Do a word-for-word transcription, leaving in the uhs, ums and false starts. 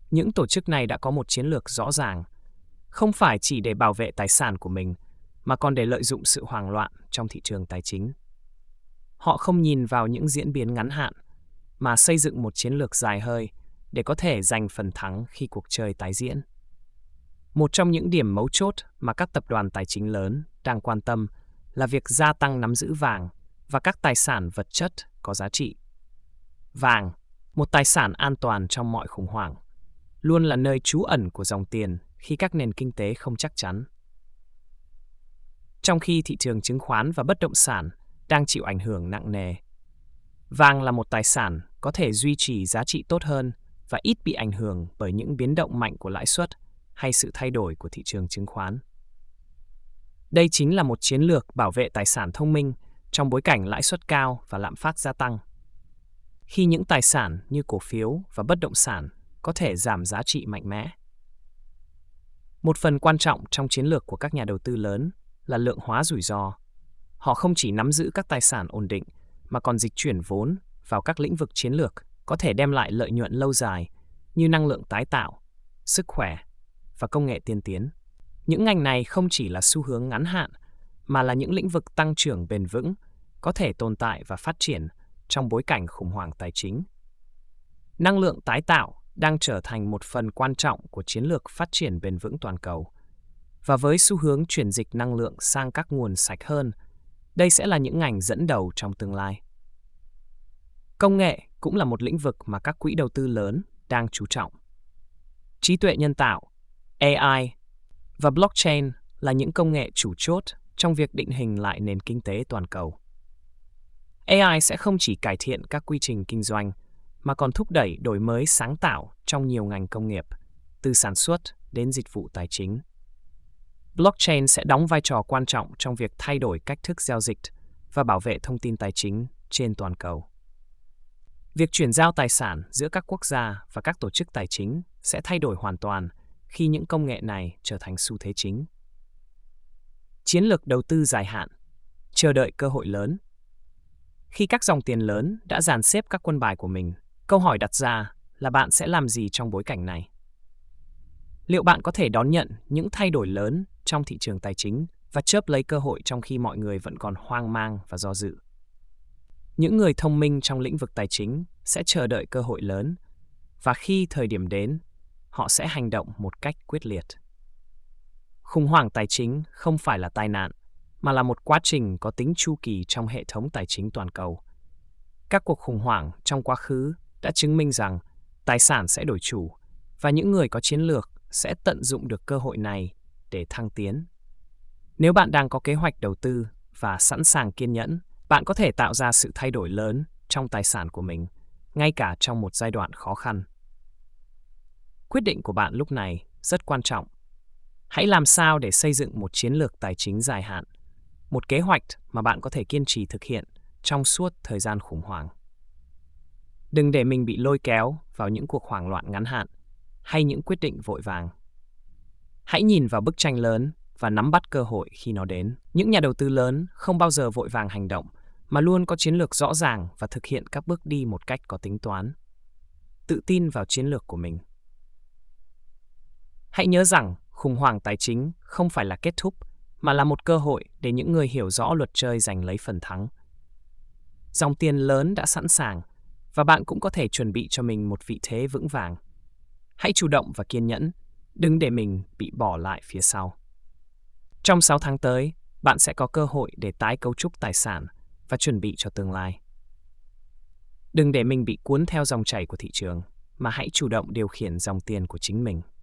Những tổ chức này đã có một chiến lược rõ ràng, không phải chỉ để bảo vệ tài sản của mình, mà còn để lợi dụng sự hoang loạn trong thị trường tài chính. Họ không nhìn vào những diễn biến ngắn hạn, mà xây dựng một chiến lược dài hơi để có thể giành phần thắng khi cuộc chơi tái diễn. Một trong những điểm mấu chốt mà các tập đoàn tài chính lớn đang quan tâm là việc gia tăng nắm giữ vàng và các tài sản vật chất có giá trị. Vàng, một tài sản an toàn trong mọi khủng hoảng, luôn là nơi trú ẩn của dòng tiền khi các nền kinh tế không chắc chắn. Trong khi thị trường chứng khoán và bất động sản đang chịu ảnh hưởng nặng nề, vàng là một tài sản có thể duy trì giá trị tốt hơn và ít bị ảnh hưởng bởi những biến động mạnh của lãi suất hay sự thay đổi của thị trường chứng khoán. Đây chính là một chiến lược bảo vệ tài sản thông minh trong bối cảnh lãi suất cao và lạm phát gia tăng. Khi những tài sản như cổ phiếu và bất động sản có thể giảm giá trị mạnh mẽ. Một phần quan trọng trong chiến lược của các nhà đầu tư lớn là lượng hóa rủi ro. Họ không chỉ nắm giữ các tài sản ổn định mà còn dịch chuyển vốn vào các lĩnh vực chiến lược có thể đem lại lợi nhuận lâu dài như năng lượng tái tạo, sức khỏe và công nghệ tiên tiến. Những ngành này không chỉ là xu hướng ngắn hạn mà là những lĩnh vực tăng trưởng bền vững, có thể tồn tại và phát triển trong bối cảnh khủng hoảng tài chính. Năng lượng tái tạo đang trở thành một phần quan trọng của chiến lược phát triển bền vững toàn cầu. Và với xu hướng chuyển dịch năng lượng sang các nguồn sạch hơn, đây sẽ là những ngành dẫn đầu trong tương lai. Công nghệ cũng là một lĩnh vực mà các quỹ đầu tư lớn đang chú trọng. Trí tuệ nhân tạo, A I và blockchain là những công nghệ chủ chốt trong việc định hình lại nền kinh tế toàn cầu. A I sẽ không chỉ cải thiện các quy trình kinh doanh, mà còn thúc đẩy đổi mới sáng tạo trong nhiều ngành công nghiệp, từ sản xuất đến dịch vụ tài chính. Blockchain sẽ đóng vai trò quan trọng trong việc thay đổi cách thức giao dịch và bảo vệ thông tin tài chính trên toàn cầu. Việc chuyển giao tài sản giữa các quốc gia và các tổ chức tài chính sẽ thay đổi hoàn toàn khi những công nghệ này trở thành xu thế chính. Chiến lược đầu tư dài hạn, chờ đợi cơ hội lớn. Khi các dòng tiền lớn đã dàn xếp các quân bài của mình, câu hỏi đặt ra là bạn sẽ làm gì trong bối cảnh này? Liệu bạn có thể đón nhận những thay đổi lớn trong thị trường tài chính và chớp lấy cơ hội trong khi mọi người vẫn còn hoang mang và do dự? Những người thông minh trong lĩnh vực tài chính sẽ chờ đợi cơ hội lớn, và khi thời điểm đến, họ sẽ hành động một cách quyết liệt. Khủng hoảng tài chính không phải là tai nạn, mà là một quá trình có tính chu kỳ trong hệ thống tài chính toàn cầu. Các cuộc khủng hoảng trong quá khứ đã chứng minh rằng tài sản sẽ đổi chủ, và những người có chiến lược sẽ tận dụng được cơ hội này để thăng tiến. Nếu bạn đang có kế hoạch đầu tư và sẵn sàng kiên nhẫn, bạn có thể tạo ra sự thay đổi lớn trong tài sản của mình, ngay cả trong một giai đoạn khó khăn. Quyết định của bạn lúc này rất quan trọng. Hãy làm sao để xây dựng một chiến lược tài chính dài hạn, một kế hoạch mà bạn có thể kiên trì thực hiện trong suốt thời gian khủng hoảng. Đừng để mình bị lôi kéo vào những cuộc hoảng loạn ngắn hạn hay những quyết định vội vàng. Hãy nhìn vào bức tranh lớn và nắm bắt cơ hội khi nó đến. Những nhà đầu tư lớn không bao giờ vội vàng hành động, mà luôn có chiến lược rõ ràng và thực hiện các bước đi một cách có tính toán. Tự tin vào chiến lược của mình. Hãy nhớ rằng khủng hoảng tài chính không phải là kết thúc, mà là một cơ hội để những người hiểu rõ luật chơi giành lấy phần thắng. Dòng tiền lớn đã sẵn sàng, và bạn cũng có thể chuẩn bị cho mình một vị thế vững vàng. Hãy chủ động và kiên nhẫn, đừng để mình bị bỏ lại phía sau. Trong sáu tháng tới, bạn sẽ có cơ hội để tái cấu trúc tài sản và chuẩn bị cho tương lai. Đừng để mình bị cuốn theo dòng chảy của thị trường, mà hãy chủ động điều khiển dòng tiền của chính mình.